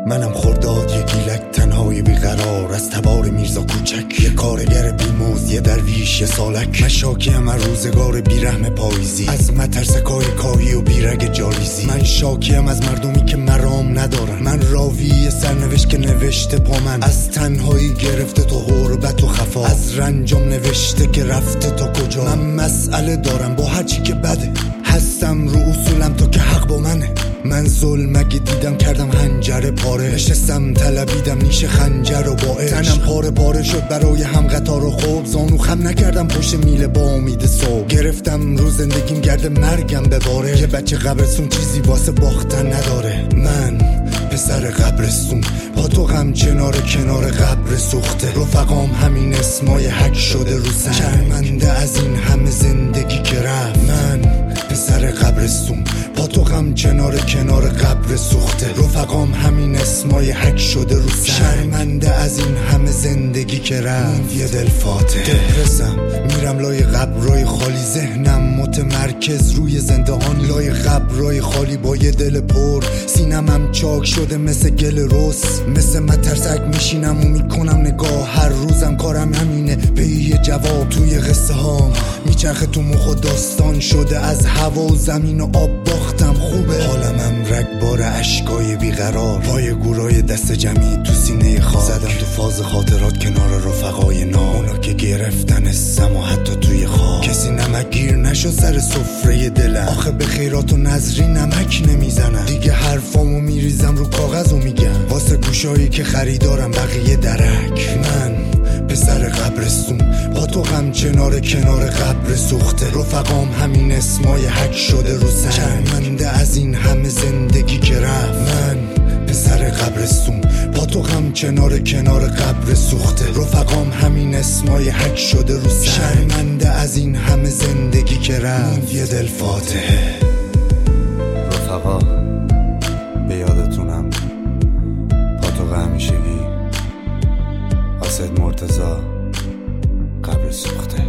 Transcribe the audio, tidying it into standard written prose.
منم خرداد یه گیلک تنهای بیقرار از تبار میرزا کوچک، یه کارگر بیموز، یه درویش، یه سالک. من شاکیم از روزگار بیرحم پاییزی، از مترسکای کاهی و بیرگ جاریزی. من شاکیم از مردمی که مرام ندارن. من راوی سرنوشت که نوشته پا من، از تنهایی گرفته تو غربت و خفا، از رنجام نوشته که رفته تا کجا. من مسئله دارم با هرچی که بده، هستم رو اصولم تو که حق با منه. من ظلم اگه دیدم کردم هنجره پاره، نشستم طلبیدم نیش خنجر و با عشق. تنم پاره پاره شد برای هم قطار و خوب، زانو خم نکردم پشت میله با امید صبح. گرفتم رو زندگیم گرد مرگم بباره، یه بچه قبرستون چیزی واسه باختن نداره. من پسر قبرستون با تو غم کنار قبر سوخته، رفقام همین اسمای حک شده رو سنگ. شرمنده از این همه زندگی که رفت. من پسر قبرستون با تو غم کنار قبر سوخته، رفقام همین اسمای حک شده رو سنگ. شرمنده از این همه زندگی که رفت. یه دل فاتح دپرسم، میرم لای قبرای خالی، ذهنم متمرکز روی زندهان. لای قبرای خالی با یه دل پر، سینمم چاک شده مثل گل رس. مثل مترسک میشینم و میکنم نگاه، هر روزم کارم همینه به یه جواب. توی قصه ها میچرخه تو مخ و داستان شده، از هوا و زمین و آب باختم خوبه. حالمم رگبار اشکای بیقرار، پای گورای دست جمعی تو سینه خواب. زدم تو فاز خاطرات کنار رفقای نام، اونا که گرفتن السم و حتی توی خواب. کسی نمک گیر نشد سر سفره دلم، آخه به خیرات و نظری نمک نمیزنم. دیگه حرفامو میریزم رو کاغذ و میگم واسه گوشایی که خریدارم بقیه درک. من پسر قبرستون با تو غم کنار قبر سوخته، رفقام همین اسمای حک شده رو سنگ. شرمنده از این همه زندگی که رفت. من پسر قبرستون با تو غم کنار قبر سوخته، رفقام همین اسمای حک شده رو سنگ. شرمنده از این همه زندگی که رفت. یه دل فاتحه. رفقا به یادتونم، پاتوق همیشگی، حاسد مرتضی، قبر سوخته.